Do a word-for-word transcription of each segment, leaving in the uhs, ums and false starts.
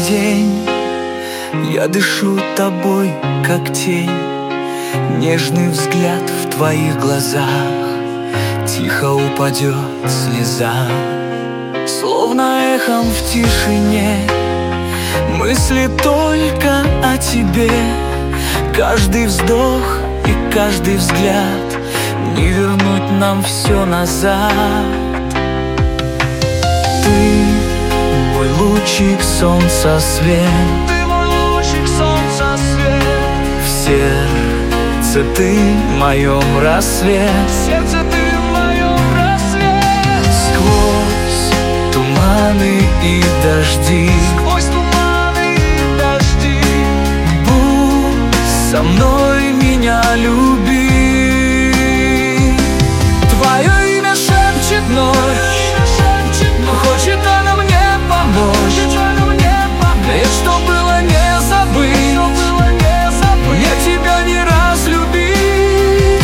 день. Я дышу тобой, как тень. Нежный взгляд в твоих глазах, тихо упадет слеза. Словно эхом в тишине мысли только о тебе. Каждый вздох и каждый взгляд, не вернуть нам все назад. Ты мой лучик солнца свет, ты мой лучик солнца свет. в сердце ты в моем рассвет, В сердце ты в моем рассвет. сквозь туманы и дожди, Сквозь туманы и дожди, будь со мной, меня люби. Твое имя шепчет ночь, хочет она мне помочь. Ведь что было не забыть, мне тебя не разлюбить.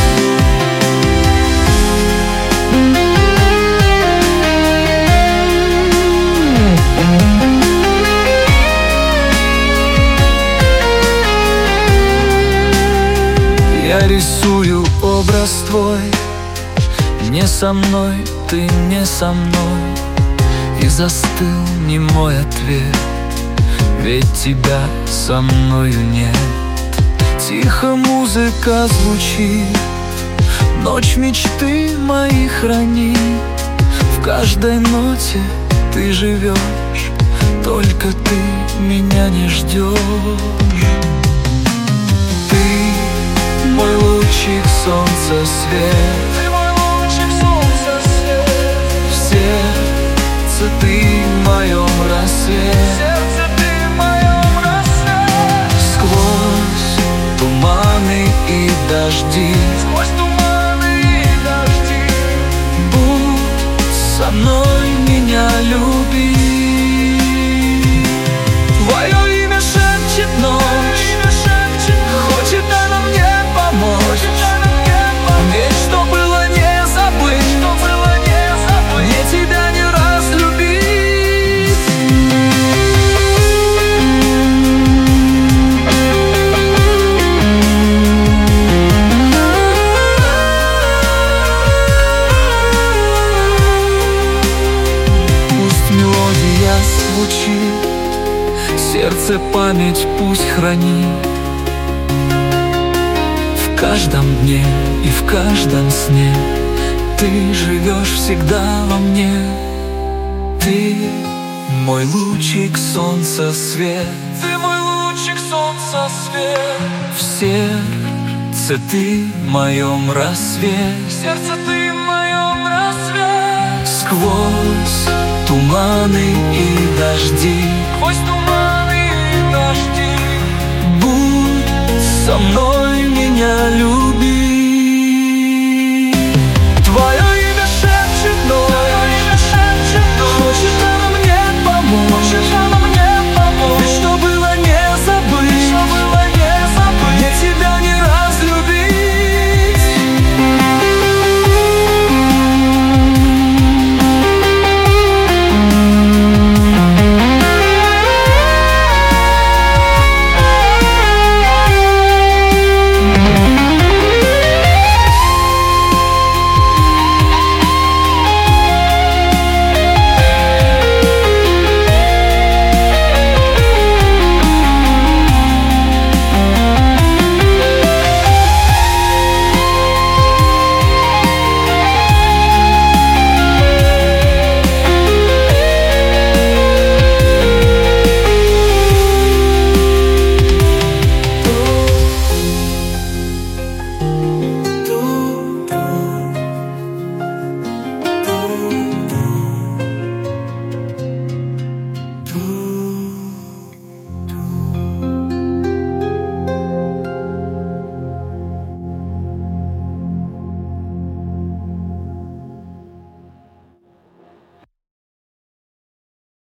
Я рисую образ твой, не со мной, ты не со мной. И застыл немой ответ, ведь тебя со мною нет. Тихо музыка звучит, ночь мечты мои хранит. В каждой ноте ты живешь, только ты меня не ждешь. Ты мой лучик солнца свет, ты мой лучик солнца свет. в сердце ты в моем В рассвет, сердце ты в моем рассвет. сквозь туманы и дожди, Сквозь туманы и дожди, будь со мной, меня люби. Твое имя шепчет ночь, хочет она мне помочь. Ведь что было не забыть, мне тебя не разлюбить. Пусть мелодия звучит, сердце память пусть хранит. В каждом дне и в каждом сне ты живешь всегда во мне. Ты мой лучик солнца свет, ты мой лучик солнца свет. в сердце ты в моем рассвет, В сердце ты в моем рассвет. сквозь туманы и дожди, Сквозь туманы и дожди, будь со мной, меня люби.